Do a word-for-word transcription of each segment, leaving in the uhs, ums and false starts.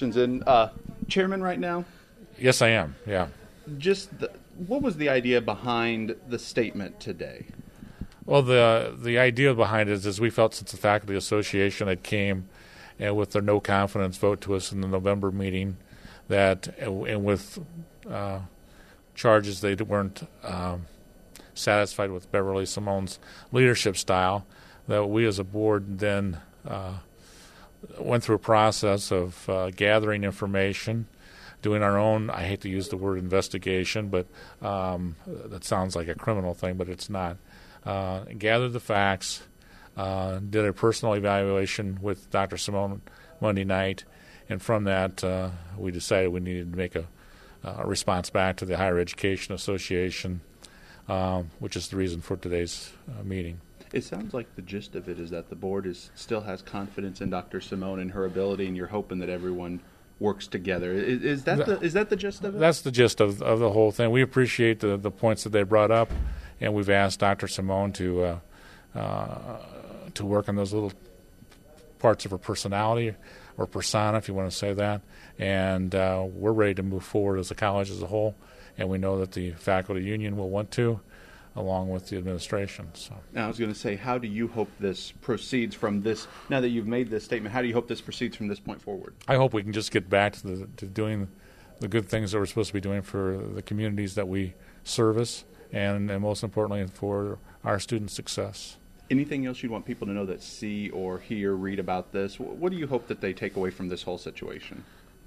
questions in. Uh, Chairman right now? Yes, I am, yeah. Just the, what was the idea behind the statement today? Well, the the idea behind it is we felt since the Faculty Association had came and with their no confidence vote to us in the November meeting that, and with uh, charges they weren't um, satisfied with Beverly Simone's leadership style, that we as a board then uh, went through a process of uh, gathering information, doing our own, I hate to use the word investigation, but um, that sounds like a criminal thing, but it's not. Uh, gathered the facts, uh, did a personal evaluation with Doctor Simone Monday night, and from that uh, we decided we needed to make a, a response back to the Higher Education Association, um, which is the reason for today's uh, meeting. It sounds like the gist of it is that the board is still has confidence in Doctor Simone and her ability, and you're hoping that everyone works together. Is, is that the is that the gist of it? That's the gist of of the whole thing. We appreciate the the points that they brought up, and we've asked Doctor Simone to uh, uh, to work on those little parts of her personality or persona, if you want to say that. And uh, we're ready to move forward as a college as a whole, and we know that the faculty union will want to, along with the administration. So now I was going to say, how do you hope this proceeds from this, now that you've made this statement, how do you hope this proceeds from this point forward? I hope we can just get back to, the, to doing the good things that we're supposed to be doing for the communities that we service, and, and most importantly for our students' success. Anything else you'd want people to know that see or hear, read about this? What do you hope that they take away from this whole situation?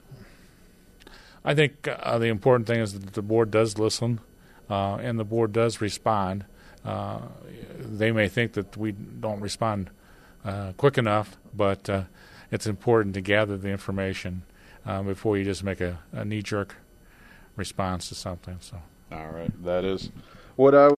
I think uh, the important thing is that the board does listen. Uh, and the board does respond. Uh, they may think that we don't respond uh, quick enough, but uh, it's important to gather the information uh, before you just make a, a knee-jerk response to something. So, all right, that is what I